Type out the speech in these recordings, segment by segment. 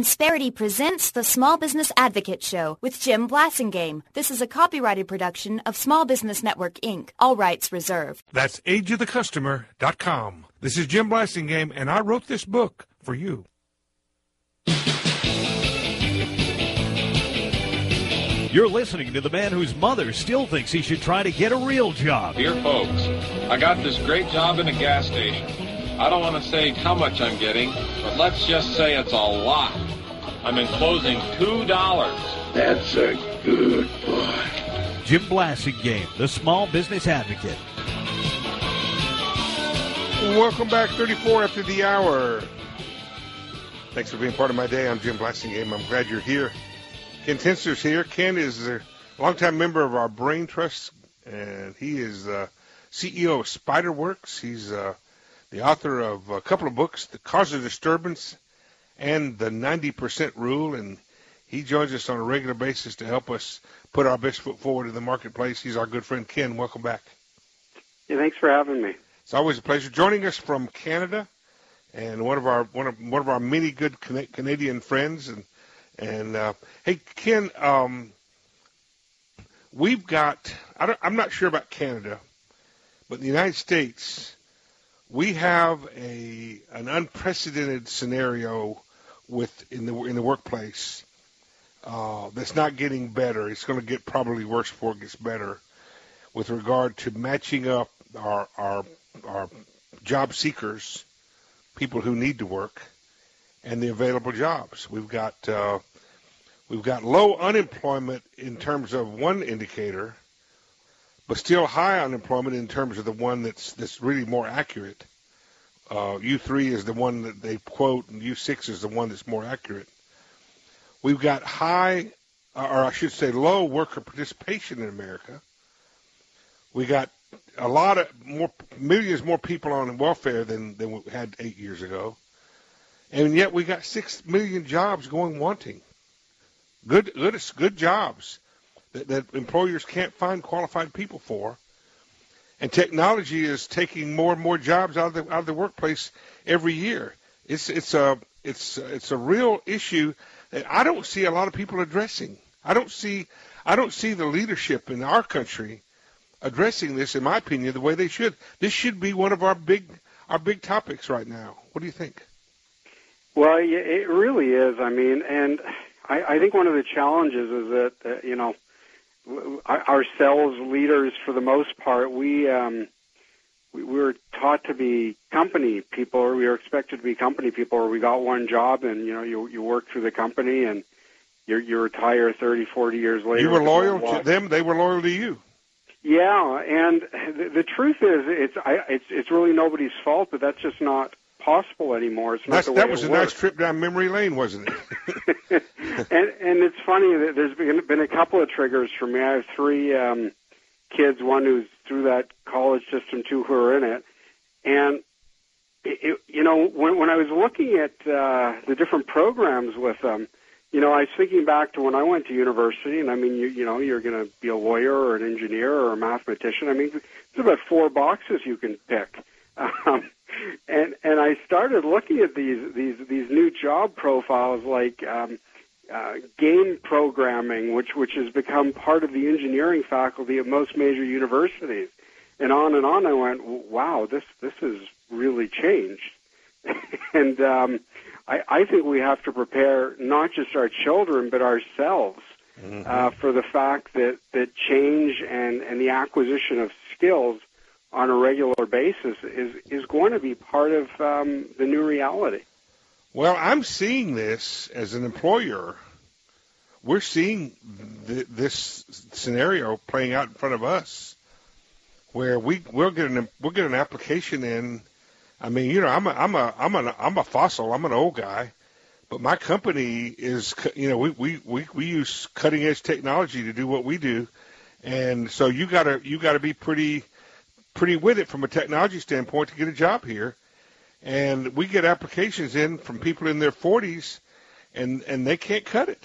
Insperity presents the Small Business Advocate Show with Jim Blasingame. This is a copyrighted production of Small Business Network, Inc., all rights reserved. That's ageofthecustomer.com. This is Jim Blasingame, and I wrote this book for you. You're listening to the man whose mother still thinks he should try to get a real job. Dear folks, I got this great job in a gas station. I don't want to say how much I'm getting, but let's just say it's a lot. I'm enclosing $2. That's a good boy. Jim Blasingame, the Small Business Advocate. Welcome back, 34 after the hour. Thanks for being part of my day. I'm Jim Blasingame. I'm glad you're here. Ken Tenster's here. Ken is a longtime member of our Brain Trust, and he is CEO of SpiderWorks. He's the author of a couple of books, The Cause of Disturbance and The 90% Rule, and he joins us on a regular basis to help us put our best foot forward in the marketplace. He's our good friend, Ken. Welcome back. Yeah, thanks for having me. It's always a pleasure. Joining us from Canada, and one of our many good Canadian friends. And hey, Ken, we've got. I'm not sure about Canada, but in the United States, we have an unprecedented scenario in the workplace that's not getting better. It's going to get probably worse before it gets better with regard to matching up our job seekers, people who need to work, and the available jobs. We've got low unemployment in terms of one indicator, but still high unemployment in terms of the one that's really more accurate. U3 is the one that they quote, and U6 is the one that's more accurate. We've got low worker participation in America. We got millions more people on welfare than we had 8 years ago, and yet we got 6 million jobs going wanting. Good jobs that employers can't find qualified people for, and technology is taking more and more jobs out of the workplace every year. It's a real issue that I don't see a lot of people addressing. I don't see the leadership in our country addressing this, in my opinion, the way they should. This should be one of our big topics right now. What do you think? Well, it really is. I mean, and I think one of the challenges is that ourselves, leaders, for the most part, we were taught to be company people, or we were expected to be company people, or we got one job and you work through the company and you retire 30, 40 years later. You were loyal to them; they were loyal to you. Yeah, and the truth is, it's really nobody's fault, but that's just not possible anymore. It's not the way that was it a works. nice trip down memory lane, wasn't it? and it's funny that there's been a couple of triggers for me. I have three kids, one who's through that college system, two who are in it. And when I was looking at the different programs with them, I was thinking back to when I went to university, and I mean, you're going to be a lawyer or an engineer or a mathematician. I mean, there's about 4 boxes you can pick. And I started looking at these new job profiles like game programming, which has become part of the engineering faculty at most major universities, and on I went, wow, this has really changed. And I think we have to prepare not just our children but ourselves for the fact that change and the acquisition of skills on a regular basis is going to be part of the new reality. Well, I'm seeing this as an employer. We're seeing this scenario playing out in front of us, where we'll get an application in. I mean, I'm a fossil. I'm an old guy, but my company is, we use cutting edge technology to do what we do, and so you gotta be pretty with it from a technology standpoint to get a job here. And we get applications in from people in their 40s, and they can't cut it.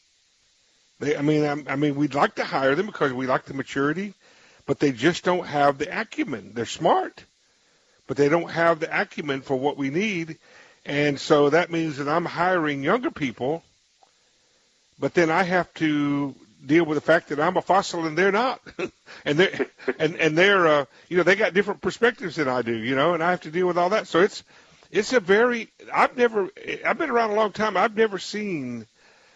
I mean, we'd like to hire them because we like the maturity, but they just don't have the acumen. They're smart, but they don't have the acumen for what we need. And so that means that I'm hiring younger people, but then I have to deal with the fact that I'm a fossil and they're not. and they're, and they're, they got different perspectives than I do, and I have to deal with all that. So it's a very, I've been around a long time. I've never seen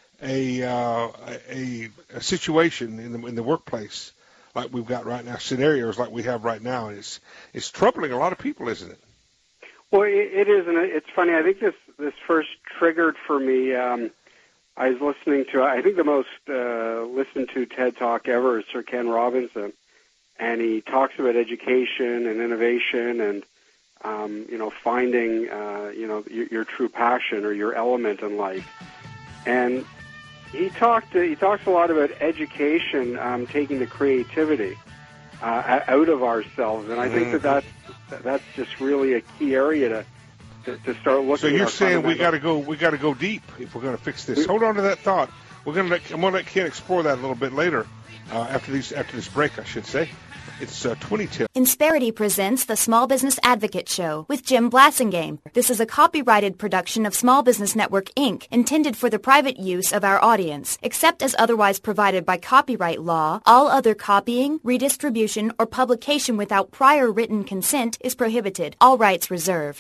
a situation in the workplace like we've got right now, scenarios like we have right now. And it's troubling a lot of people, isn't it? Well, it is, and it's funny. I think this first triggered for me. I was listening to, I think the most listened to TED Talk ever is Sir Ken Robinson, and he talks about education and innovation and finding your true passion or your element in life. And he talks a lot about education taking the creativity out of ourselves, and I think that's just really a key area to start looking. So you're saying we got to go deep if we're going to fix this. Hold on to that thought. I'm going to let Ken explore that a little bit later after this break, I should say. It's 2010. Insperity presents the Small Business Advocate Show with Jim Blasingame. This is a copyrighted production of Small Business Network, Inc., intended for the private use of our audience. Except as otherwise provided by copyright law, all other copying, redistribution, or publication without prior written consent is prohibited. All rights reserved.